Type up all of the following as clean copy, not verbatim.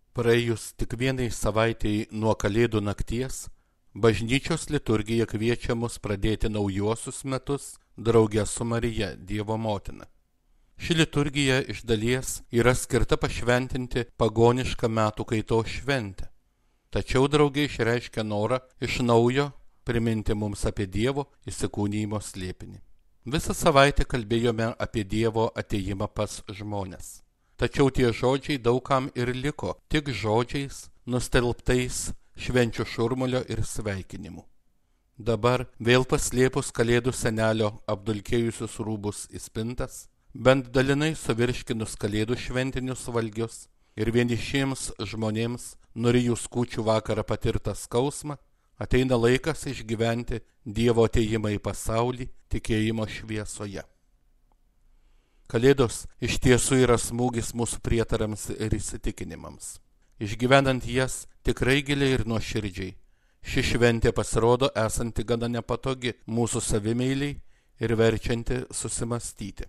Praėjus tik vienai savaitėjai nuo Kalėdų nakties, bažnyčios liturgija kviečia mus pradėti naujuosius metus drauge su Marija, Dievo motina. Ši liturgija iš dalies yra skirta pašventinti pagonišką metų kaitos šventę, tačiau drauge išreiškia norą iš naujo priminti mums apie Dievo įsikūnijimo slėpinį. Visą savaitę kalbėjome apie Dievo atėjimą pas žmones. Tačiau tie žodžiai daugam ir liko tik žodžiais, nustelbtais švenčių šurmulio ir sveikinimų. Dabar vėl paslėpus Kalėdų senelio apdulkėjusius rūbus į spintas, bent dalinai suvirškinus Kalėdų šventinius valgius ir vienišiems žmonėms nurijus kūčių vakarą patirtą skausmą, ateina laikas išgyventi Dievo atėjimą į pasaulį tikėjimo šviesoje. Kalėdos iš tiesų yra smūgis mūsų prietarams ir įsitikinimams. Išgyvenant jas tikrai giliai ir nuoširdžiai, ši šventė pasirodo esanti gana nepatogi mūsų savimeiliai ir verčianti susimastyti.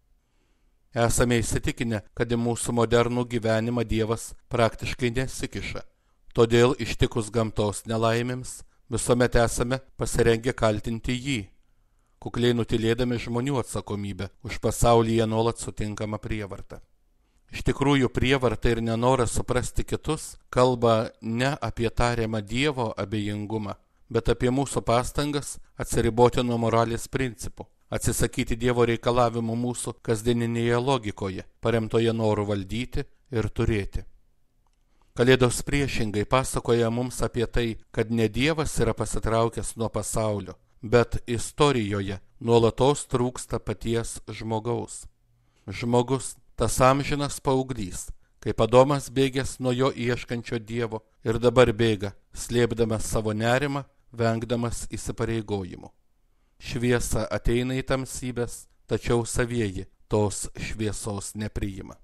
Esame įsitikinę, kad į mūsų modernų gyvenimą Dievas praktiškai nesikiša, todėl ištikus gamtos nelaimėms visuomet esame pasirengę kaltinti jį, kukliai nutilėdami žmonių atsakomybę už pasaulyje nuolat sutinkamą prievartą. Iš tikrųjų, prievarta ir nenoras suprasti kitus kalba ne apie tariamą Dievo abejingumą, bet apie mūsų pastangas atsiriboti nuo moralės principų, atsisakyti Dievo reikalavimų mūsų kasdieninėje logikoje, paremtoje noru valdyti ir turėti. Kalėdos priešingai pasakoja mums apie tai, kad ne Dievas yra pasitraukęs nuo pasaulio, bet istorijoje nuolatos trūksta paties žmogaus. Žmogus, tas amžinas paauglys, kaip Adomas bėgęs nuo jo ieškančio Dievo ir dabar bėga, slėpdamas savo nerimą, vengdamas įsipareigojimų. Šviesa ateina į tamsybės, tačiau savieji tos šviesos nepriima.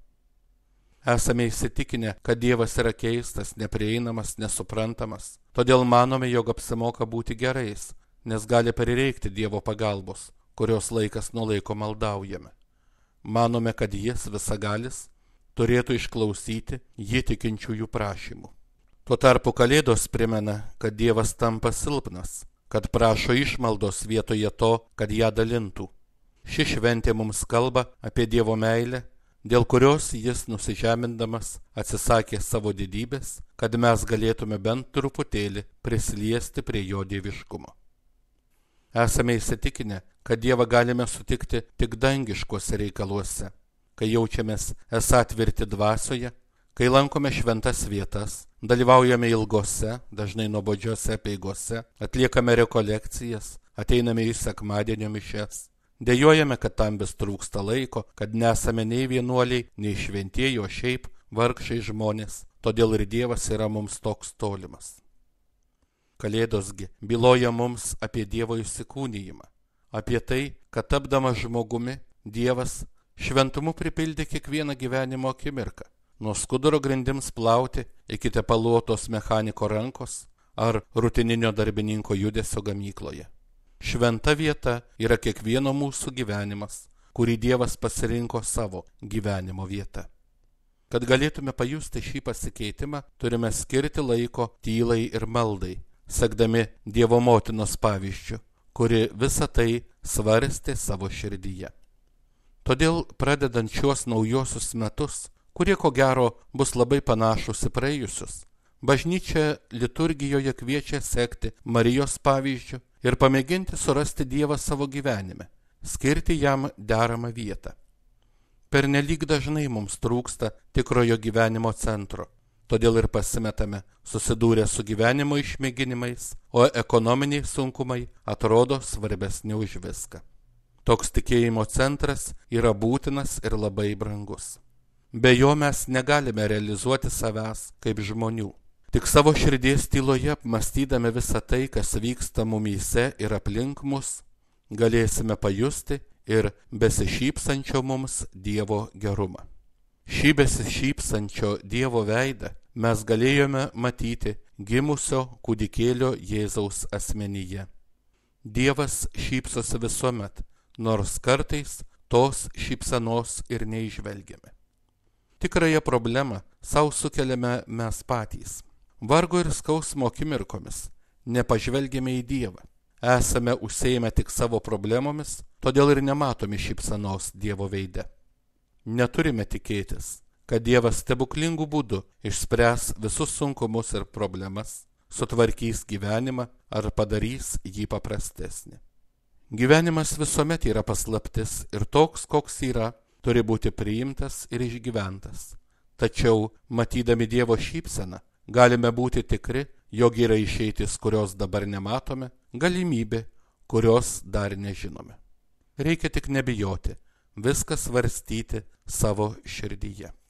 Esame įsitikinę, kad Dievas yra keistas, neprieinamas, nesuprantamas, todėl manome, jog apsimoka būti gerais, nes gali prireikti Dievo pagalbos, kurios laikas nuo laiko maldaujame. Manome, kad jis visagalis turėtų išklausyti jį tikinčiųjų prašymų. Tuo tarpu Kalėdos primena, kad Dievas tampa silpnas, kad prašo išmaldos vietoje to, kad ją dalintų. Ši šventė mums kalba apie Dievo meilę, dėl kurios jis nusižemindamas atsisakė savo didybės, kad mes galėtume bent truputėlį prisiliesti prie jo dieviškumo. Esame įsitikinę, kad Dievą galime sutikti tik dangiškuose reikaluose, kai jaučiamės esą tvirti dvasioje, kai lankome šventas vietas, dalyvaujame ilgose, dažnai nuobodžiose apeigose, atliekame rekolekcijas, ateiname į sekmadienio mišias. Dejojame, kad tam vis trūksta laiko, kad nesame nei vienuoliai, nei šventieji, o šiaip vargšai žmonės, todėl ir Dievas yra mums toks tolimas. Kalėdosgi byloja mums apie Dievo įsikūnijimą, apie tai, kad tapdamas žmogumi, Dievas šventumu pripildė kiekvieną gyvenimo akimirką, nuo skuduro grindims plauti iki tepaluotos mechaniko rankos ar rutininio darbininko judesio gamykloje. Šventa vieta yra kiekvieno mūsų gyvenimas, kurį Dievas pasirinko savo gyvenimo vietą. Kad galėtume pajusti šį pasikeitimą, turime skirti laiko tylai ir maldai, sekdami Dievo motinos pavyzdžiu, kuri visą tai svarstė savo širdyje. Todėl, pradedant šiuos naujosius metus, kurie ko gero bus labai panašus į praėjusius, bažnyčia liturgijoje kviečia sekti Marijos pavyzdžiu ir pamėginti surasti Dievą savo gyvenime, skirti jam deramą vietą. Pernelyg dažnai mums trūksta tikrojo gyvenimo centro, todėl ir pasimetame, susidūrę su gyvenimo išmėginimais, o ekonominiai sunkumai atrodo svarbesni už viską. Toks tikėjimo centras yra būtinas ir labai brangus. Be jo mes negalime realizuoti savęs kaip žmonių. Tik savo širdies tyloje, apmąstydami visą tai, kas vyksta mumyse ir aplink mus, galėsime pajusti ir besišypsančio mums Dievo gerumą. Šį besišypsančio Dievo veidą mes galėjome matyti gimusio kūdikėlio Jėzaus asmenyje. Dievas šypsosi visuomet, nors kartais tos šypsenos ir neižvelgiame. Tikrąją problemą savo sukeliame mes patys. Vargo ir skausmo akimirkomis nepažvelgėme į Dievą. Esame užsiėmę tik savo problemomis, todėl ir nematome šypsenos Dievo veide. Neturime tikėtis, kad Dievas stebuklingų būdų išspręs visus sunkumus ir problemas, sutvarkys gyvenimą ar padarys jį paprastesnį. Gyvenimas visuomet yra paslaptis ir toks, koks yra, turi būti priimtas ir išgyventas. Tačiau, matydami Dievo šypseną, galime būti tikri, jog yra išeitis, kurios dabar nematome, galimybė, kurios dar nežinome. Reikia tik nebijoti, viską svarstyti savo širdyje.